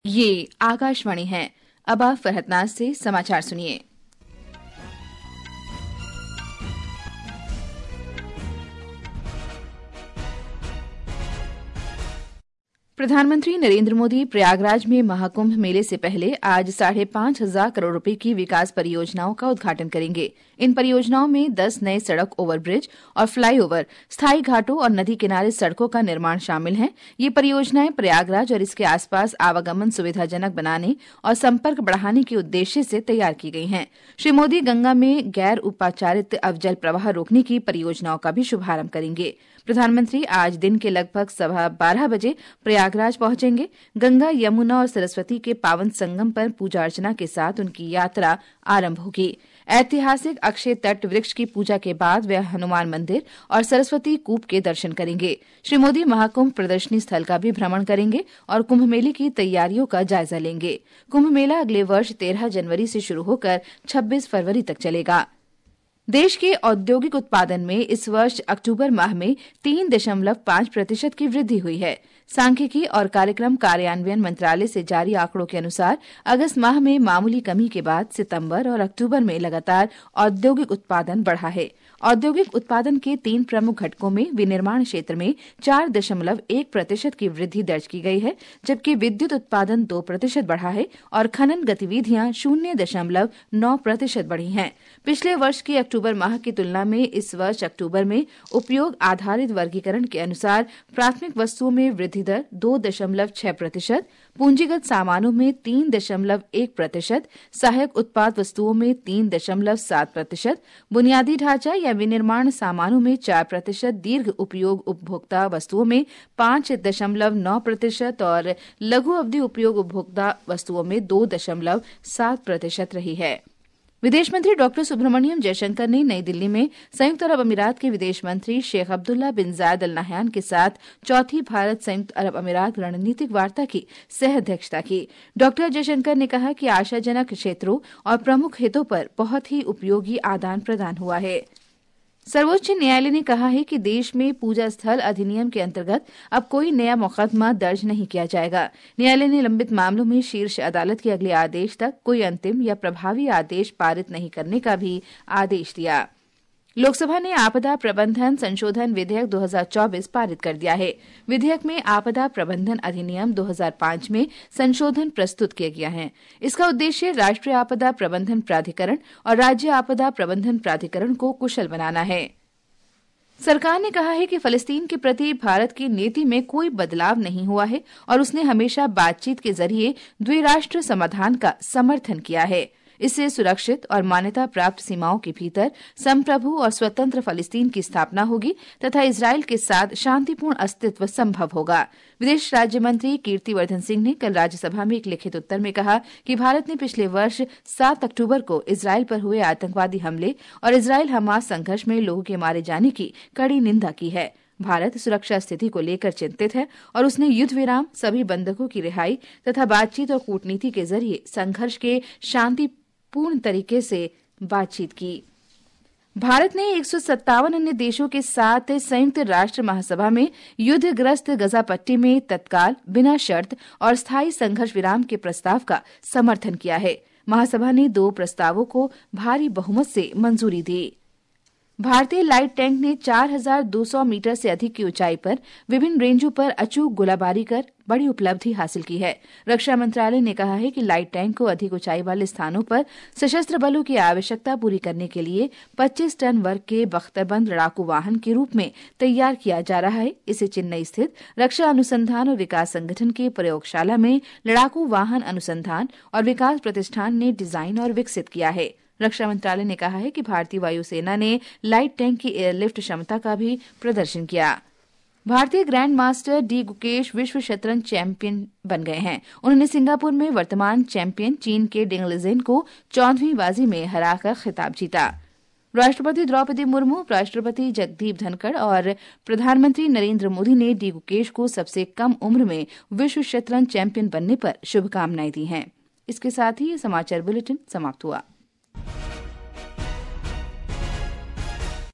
ये आकाशवाणी है। अब आप फरहतनाज से समाचार सुनिए। प्रधानमंत्री नरेंद्र मोदी प्रयागराज में महाकुंभ मेले से पहले आज 5,500 करोड़ रुपए की विकास परियोजनाओं का उद्घाटन करेंगे। इन परियोजनाओं में 10 नए सड़क ओवरब्रिज और फ्लाईओवर, स्थायी घाटों और नदी किनारे सड़कों का निर्माण शामिल है। ये परियोजनाएं प्रयागराज और इसके आसपास आवागमन सुविधाजनक बनाने और संपर्क बढ़ाने के उद्देश्य से तैयार की गई हैं। श्री मोदी गंगा में गैर उपाचारित अवजल प्रवाह रोकने की परियोजनाओं का भी शुभारंभ करेंगे। प्रधानमंत्री आज दिन के लगभग 12:15 बजे प्रयागराज पहुंचेंगे। गंगा, यमुना और सरस्वती के पावन संगम पर पूजा अर्चना के साथ उनकी यात्रा आरंभ होगी। ऐतिहासिक अक्षय तट वृक्ष की पूजा के बाद वे हनुमान मंदिर और सरस्वती कूप के दर्शन करेंगे। श्री मोदी महाकुंभ प्रदर्शनी स्थल का भी भ्रमण करेंगे और कुंभ मेले की तैयारियों का जायजा लेंगे। कुंभ मेला अगले वर्ष 13 जनवरी से शुरू होकर 26 फरवरी तक चलेगा। देश के औद्योगिक उत्पादन में इस वर्ष अक्टूबर माह में 3.5% की वृद्धि हुई है। सांख्यिकी और कार्यक्रम कार्यान्वयन मंत्रालय से जारी आंकड़ों के अनुसार अगस्त माह में मामूली कमी के बाद सितंबर और अक्टूबर में लगातार औद्योगिक उत्पादन बढ़ा है। औद्योगिक उत्पादन के 3 प्रमुख घटकों में विनिर्माण क्षेत्र में 4.1% की वृद्धि दर्ज की गई है, जबकि विद्युत उत्पादन 2% बढ़ा है और खनन गतिविधियां 0.9% बढ़ी हैं। पिछले वर्ष के अक्टूबर माह की तुलना में इस वर्ष अक्टूबर में उपयोग आधारित वर्गीकरण के अनुसार प्राथमिक वस्तुओं में वृद्धि दर 2.6%, पूंजीगत सामानों में 3.1%, सहायक उत्पाद वस्तुओं में 3.7%, बुनियादी ढांचा या विनिर्माण सामानों में 4%, दीर्घ उपयोग उपभोक्ता वस्तुओं में 5.9% और लघु अवधि उपयोग उपभोक्ता वस्तुओं में 2.7% रही है। विदेश मंत्री डॉक्टर सुब्रमण्यम जयशंकर ने नई दिल्ली में संयुक्त अरब अमीरात के विदेश मंत्री शेख अब्दुल्ला बिन जायद अल नहयान के साथ चौथी भारत संयुक्त अरब अमीरात रणनीतिक वार्ता की सह अध्यक्षता की। डॉक्टर जयशंकर ने कहा कि आशाजनक क्षेत्रों और प्रमुख हितों पर बहुत ही उपयोगी आदान प्रदान हुआ है। सर्वोच्च न्यायालय ने कहा है कि देश में पूजा स्थल अधिनियम के अंतर्गत अब कोई नया मुकदमा दर्ज नहीं किया जाएगा। न्यायालय ने लंबित मामलों में शीर्ष अदालत के अगले आदेश तक कोई अंतिम या प्रभावी आदेश पारित नहीं करने का भी आदेश दिया। लोकसभा ने आपदा प्रबंधन संशोधन विधेयक 2024 पारित कर दिया है। विधेयक में आपदा प्रबंधन अधिनियम 2005 में संशोधन प्रस्तुत किया गया है। इसका उद्देश्य राष्ट्रीय आपदा प्रबंधन प्राधिकरण और राज्य आपदा प्रबंधन प्राधिकरण को कुशल बनाना है। सरकार ने कहा है कि फलस्तीन के प्रति भारत की नीति में कोई बदलाव नहीं हुआ है और उसने हमेशा बातचीत के जरिए द्विराष्ट्र समाधान का समर्थन किया है। इससे सुरक्षित और मान्यता प्राप्त सीमाओं के भीतर संप्रभु और स्वतंत्र फलस्तीन की स्थापना होगी तथा इजरायल के साथ शांतिपूर्ण अस्तित्व संभव होगा। विदेश राज्य मंत्री कीर्तिवर्धन सिंह ने कल राज्यसभा में एक लिखित उत्तर में कहा कि भारत ने पिछले वर्ष 7 अक्टूबर को इजरायल पर हुए आतंकवादी हमले और इजरायल हमास संघर्ष में लोगों के मारे जाने की कड़ी निंदा की है। भारत सुरक्षा स्थिति को लेकर चिंतित है और उसने युद्ध विराम, सभी बंधकों की रिहाई तथा बातचीत और कूटनीति के जरिए संघर्ष के शांतिपूर्ण तरीके से बातचीत की। भारत ने 157 अन्य देशों के साथ संयुक्त राष्ट्र महासभा में युद्धग्रस्त गजा पट्टी में तत्काल, बिना शर्त और स्थायी संघर्ष विराम के प्रस्ताव का समर्थन किया है। महासभा ने 2 प्रस्तावों को भारी बहुमत से मंजूरी दी। भारतीय लाइट टैंक ने 4,200 मीटर से अधिक की ऊंचाई पर विभिन्न रेंजों पर अचूक गोलाबारी कर बड़ी उपलब्धि हासिल की है। रक्षा मंत्रालय ने कहा है कि लाइट टैंक को अधिक ऊंचाई वाले स्थानों पर सशस्त्र बलों की आवश्यकता पूरी करने के लिए 25 टन वर्ग के बख्तरबंद लड़ाकू वाहन के रूप में तैयार किया जा रहा है। इसे चेन्नई स्थित रक्षा अनुसंधान और विकास संगठन की प्रयोगशाला में लड़ाकू वाहन अनुसंधान और विकास प्रतिष्ठान ने डिजाइन और विकसित किया है। रक्षा मंत्रालय ने कहा है कि भारतीय वायुसेना ने लाइट टैंक की एयरलिफ्ट क्षमता का भी प्रदर्शन किया। भारतीय ग्रैंड मास्टर डी गुकेश विश्व शतरंज चैंपियन बन गए हैं। उन्होंने सिंगापुर में वर्तमान चैंपियन चीन के डिंग लिजेन को 14वीं बाजी में हराकर खिताब जीता। राष्ट्रपति द्रौपदी मुर्मू, उपराष्ट्रपति जगदीप धनखड़ और प्रधानमंत्री नरेंद्र मोदी ने डी गुकेश को सबसे कम उम्र में विश्व शतरंज चैंपियन बनने पर शुभकामनाएं दी हैं। इसके साथ ही ये समाचार बुलेटिन समाप्त हुआ।